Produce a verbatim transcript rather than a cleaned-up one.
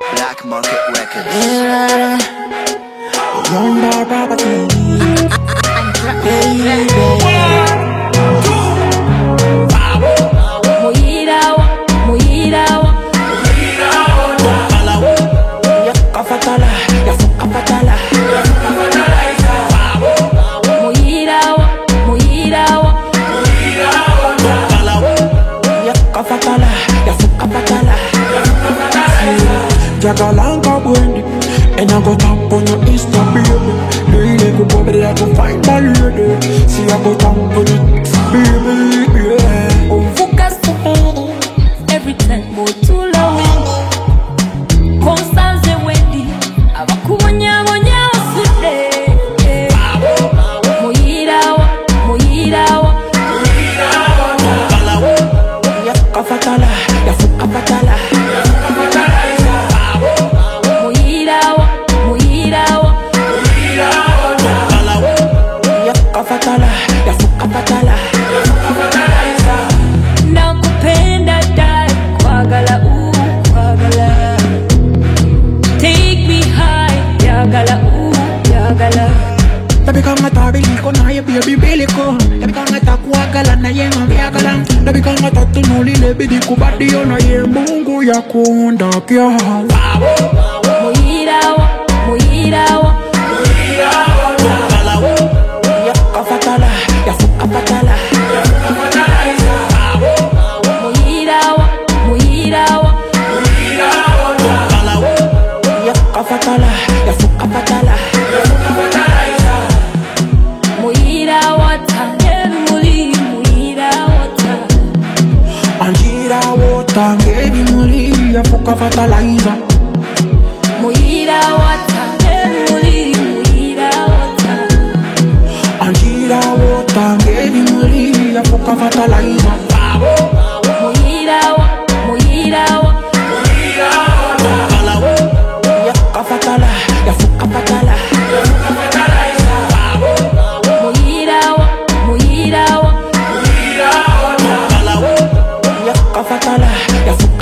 Black Market Records. Young bar property. Muirawa, Muirawa, Kafatala, Kafatala. Muirawa, Muirawa, Kafatala, Kafatala. Jagalanka Wendy, and I go tap on your Insta, baby. Lady, go bobby, I go find my lady. See, I go tap on it, baby, yeah. Focus every time more too low. Constance Wendy, abakubonya bonya oside. Muirawa, Muirawa, Kafatala, Kafatala. Muirawa, Muirawa, Kafatala, Kafatala. nakupenda dad, kwagala u kwagala. Take me high, yagala u yagala. Dabi kanga tabili ko na ye baby bili ko. Dabi kanga takuagala na ye ngabiagala. Dabi kanga tatunuli lebidi kubadi yo na ye Mungu ya kuunda kya. Muirawa, Muirawa, Kafatala, Kafatala. Muirawa, Muirawa, Kafatala, Kafatala. Muirawa ta, muli Muirawa ta. Anjira wota ngebi muli ya fukafataliza. Muirawa ta, muli Muirawa ta. Anjira wota ngebi muli ya fukafataliza. Muirawa, Muirawa, Kafatala, Kafatala. Muirawa, Muirawa, Kafatala,